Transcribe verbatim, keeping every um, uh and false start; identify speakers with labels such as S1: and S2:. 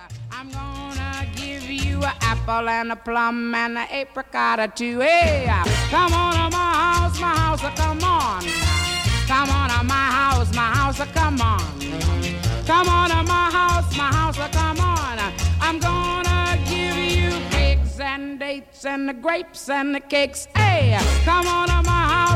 S1: I'm gonna give you an apple and a plum and an apricot or two. Hey, come on to my house, my house, come on. Come on to my house, my house, come on. Come on to my house, my house, come on. I'm gonna give you figs and dates and the grapes and the cakes. Hey, come on to my house.